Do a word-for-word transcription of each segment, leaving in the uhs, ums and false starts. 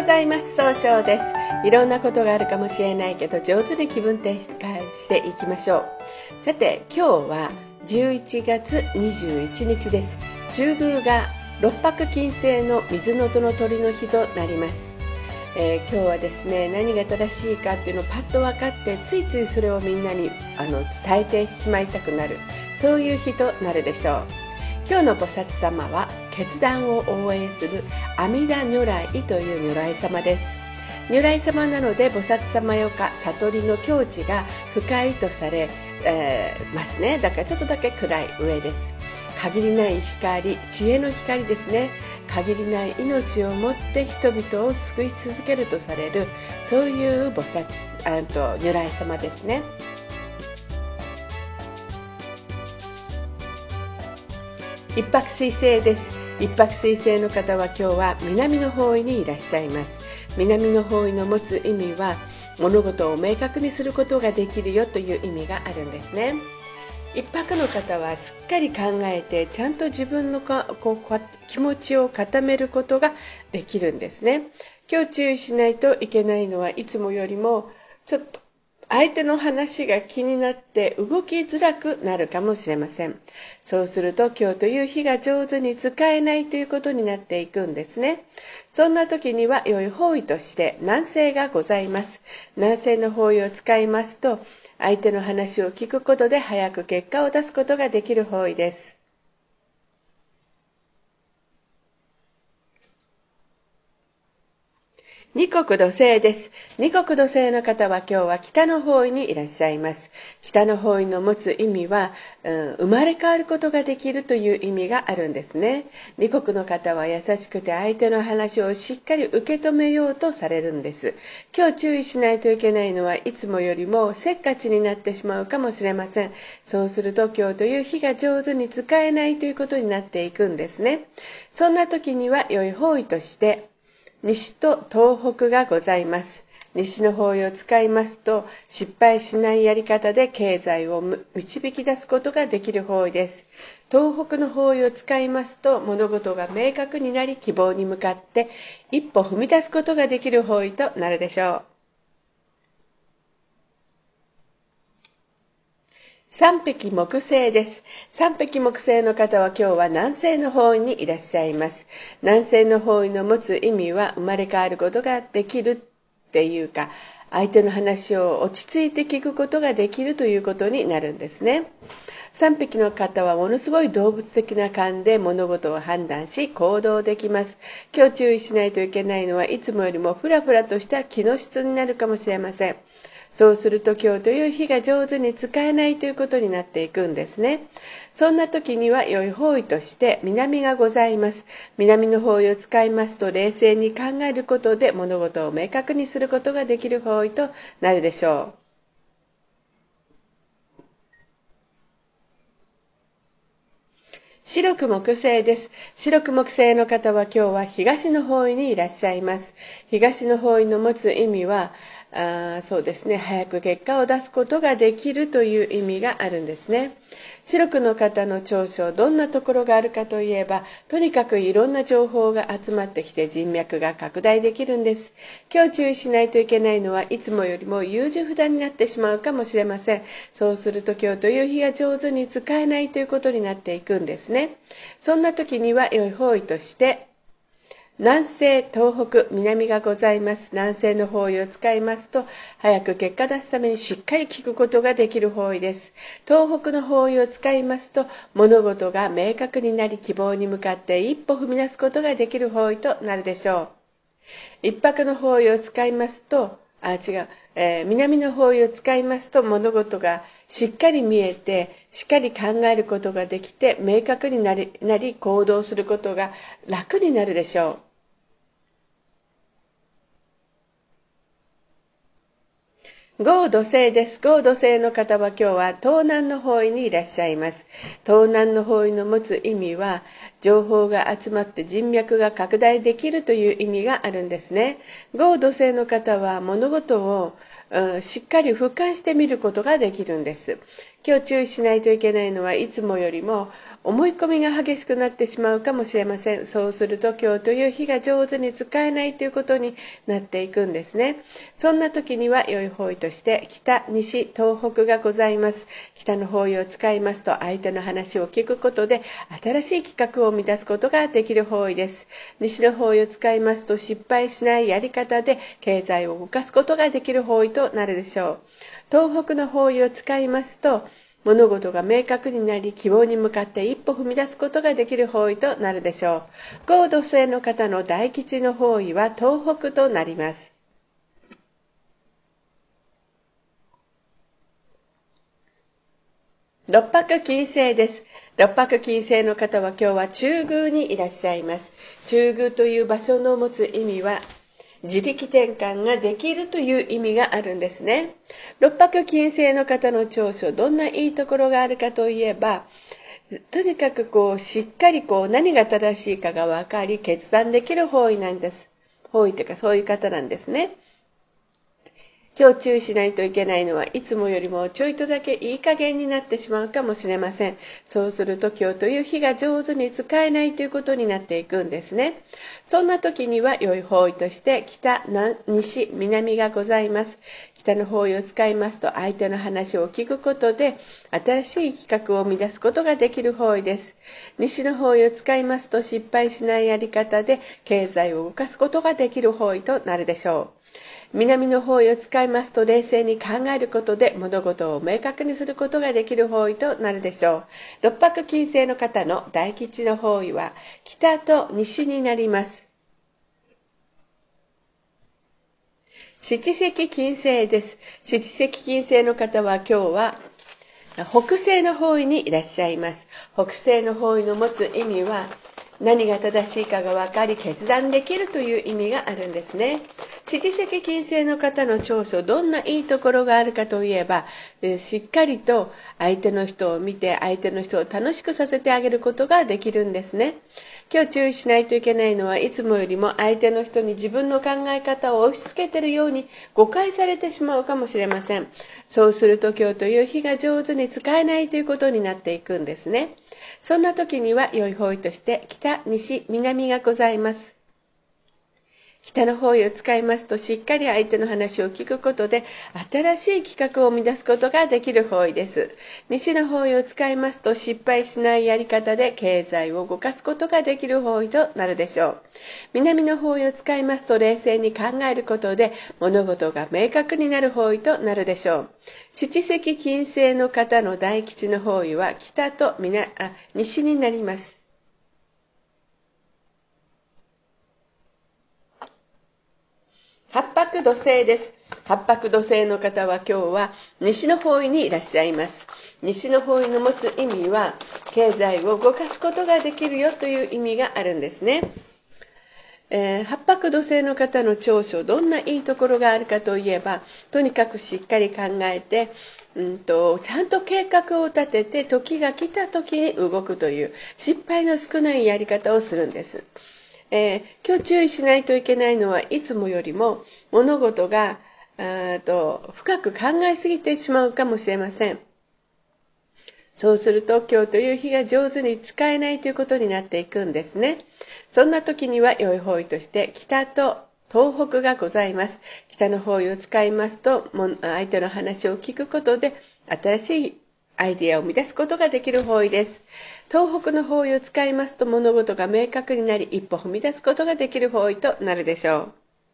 ございます。総称です。いろんなことがあるかもしれないけど、上手に気分転換していきましょう。さて、今日はじゅういちがつにじゅういちにちです。中宮が六白金星の水の戸の鳥の日となります。えー、今日はですね、何が正しいかっていうのをパッと分かって、ついついそれをみんなにあの伝えてしまいたくなる、そういう日となるでしょう。今日の菩薩様は決断を応援する阿弥陀如来という如来様です。如来様なので菩薩様よか悟りの境地が深いとされ、えー、ますね。だからちょっとだけ暗い上です。限りない光、知恵の光ですね。限りない命をもって人々を救い続けるとされる、そういう菩薩あと如来様ですね。一泊水星です。一泊水星の方は今日は南の方位にいらっしゃいます。南の方位の持つ意味は、物事を明確にすることができるよという意味があるんですね。一泊の方はしっかり考えて、ちゃんと自分のかこう気持ちを固めることができるんですね。今日注意しないといけないのは、いつもよりもちょっと相手の話が気になって動きづらくなるかもしれません。そうすると今日という日が上手に使えないということになっていくんですね。そんな時には良い方位として南西がございます。南西の方位を使いますと、相手の話を聞くことで早く結果を出すことができる方位です。二国土星です。二国土星の方は今日は北の方位にいらっしゃいます。北の方位の持つ意味は、うん、生まれ変わることができるという意味があるんですね。二国の方は優しくて相手の話をしっかり受け止めようとされるんです。今日注意しないといけないのは、いつもよりもせっかちになってしまうかもしれません。そうすると今日という日が上手に使えないということになっていくんですね。そんな時には良い方位として西と東北がございます。西の方位を使いますと、失敗しないやり方で経済を導き出すことができる方位です。東北の方位を使いますと、物事が明確になり、希望に向かって一歩踏み出すことができる方位となるでしょう。三匹木星です。三匹木星の方は今日は南西の方位にいらっしゃいます。南西の方位の持つ意味は、生まれ変わることができるっていうか、相手の話を落ち着いて聞くことができるということになるんですね。三匹の方はものすごい動物的な感で物事を判断し行動できます。今日注意しないといけないのは、いつもよりもフラフラとした気の質になるかもしれません。そうすると今日という日が上手に使えないということになっていくんですね。そんな時には良い方位として南がございます。南の方位を使いますと、冷静に考えることで物事を明確にすることができる方位となるでしょう。白く木星です。白く木星の方は今日は東の方位にいらっしゃいます。東の方位の持つ意味は、あそうですね、早く結果を出すことができるという意味があるんですね。白くの方の長所、どんなところがあるかといえば、とにかくいろんな情報が集まってきて人脈が拡大できるんです。今日注意しないといけないのは、いつもよりも優柔不断になってしまうかもしれません。そうすると今日という日が上手に使えないということになっていくんですね。そんな時には良い方位として南西、東北、南がございます。南西の方位を使いますと、早く結果出すためにしっかり聞くことができる方位です。東北の方位を使いますと、物事が明確になり、希望に向かって一歩踏み出すことができる方位となるでしょう。一泊の方位を使いますと、あ、違う、えー、南の方位を使いますと、物事がしっかり見えて、しっかり考えることができて、明確になり、なり行動することが楽になるでしょう。合土星です。合土星の方は今日は東南の方位にいらっしゃいます。東南の方位の持つ意味は、情報が集まって人脈が拡大できるという意味があるんですね。合土星の方は物事を、うん、しっかり俯瞰してみることができるんです。 今日注意しないといけないのはいつもよりも思い込みが激しくなってしまうかもしれません。そうすると今日という日が上手に使えないということになっていくんですね。そんな時には良い方位として北、西、東北がございます。北の方位を使いますと相手の話を聞くことで新しい企画を生み出すことができる方位です。西の方位を使いますと失敗しないやり方で経済を動かすことができる方位となるでしょう。東北の方位を使いますと物事が明確になり希望に向かって一歩踏み出すことができる方位となるでしょう。合土星の方の大吉の方位は東北となります。六白金星です。六白金星の方は今日は中宮にいらっしゃいます。中宮という場所の持つ意味は自力転換ができるという意味があるんですね。六白金星の方の長所、どんないいところがあるかといえば、とにかくこうしっかりこう何が正しいかが分かり決断できる方位なんです。方位というかそういう方なんですね。今日注意しないといけないのはいつもよりもちょいとだけいい加減になってしまうかもしれません。そうすると今日という日が上手に使えないということになっていくんですね。そんな時には良い方位として北、西、南がございます。北の方位を使いますと相手の話を聞くことで新しい企画を生み出すことができる方位です。西の方位を使いますと失敗しないやり方で経済を動かすことができる方位となるでしょう。南の方位を使いますと冷静に考えることで物事を明確にすることができる方位となるでしょう。六白金星の方の大吉の方位は北と西になります。七石金星です。七石金星の方は今日は北西の方位にいらっしゃいます。北西の方位の持つ意味は何が正しいかが分かり決断できるという意味があるんですね。七石金星の方の長所、どんないいところがあるかといえば、しっかりと相手の人を見て相手の人を楽しくさせてあげることができるんですね。今日注意しないといけないのはいつもよりも相手の人に自分の考え方を押し付けているように誤解されてしまうかもしれません。そうすると今日という日が上手に使えないということになっていくんですね。そんな時には良い方位として北、西、南がございます。北の方位を使いますとしっかり相手の話を聞くことで新しい企画を生み出すことができる方位です。西の方位を使いますと失敗しないやり方で経済を動かすことができる方位となるでしょう。南の方位を使いますと冷静に考えることで物事が明確になる方位となるでしょう。七石金星の方の大吉の方位は北と南あ西になります。八白土星です。八白土星の方は今日は西の方位にいらっしゃいます。西の方位の持つ意味は経済を動かすことができるよという意味があるんですね。えー、八白土星の方の長所、どんないいところがあるかといえば、とにかくしっかり考えて、うんと、ちゃんと計画を立てて時が来た時に動くという失敗の少ないやり方をするんです。えー、今日注意しないといけないのはいつもよりも物事があと深く考えすぎてしまうかもしれません。そうすると今日という日が上手に使えないということになっていくんですね。そんな時には良い方位として北と東北がございます。北の方位を使いますと相手の話を聞くことで新しいアイデアを生み出すことができる方位です。東北の方位を使いますと物事が明確になり一歩踏み出すことができる方位となるでしょう。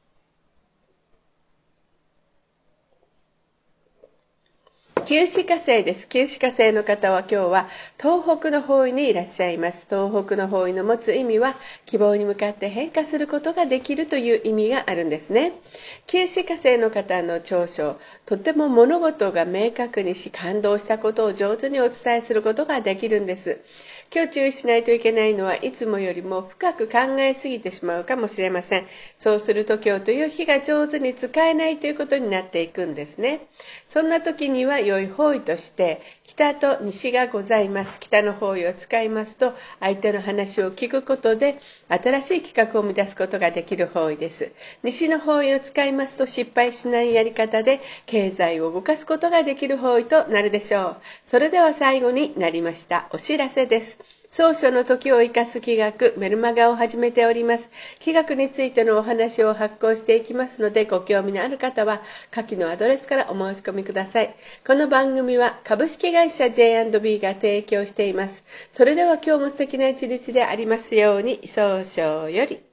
九死火星です。九死火星の方は今日は東北の方位にいらっしゃいます。東北の方位の持つ意味は希望に向かって変化することができるという意味があるんですね。九死火星の方の長所、とても物事が明確にし感動したことを上手にお伝えすることができるんです。 今日注意しないといけないのはいつもよりも深く考えすぎてしまうかもしれません。そうすると今日という日が上手に使えないということになっていくんですね。そんな時には良い方位として北と西がございます。北の方位を使いますと相手の話を聞くことで新しい企画を生み出すことができる方位です。西の方位を使いますと失敗しないやり方で経済を動かすことができる方位となるでしょう。それでは最後になりましたお知らせです。草書の時を生かす気学メルマガを始めております。気学についてのお話を発行していきますので、ご興味のある方は下記のアドレスからお申し込みください。この番組は株式会社 ジェイアンドビー が提供しています。それでは今日も素敵な一日でありますように。草書より。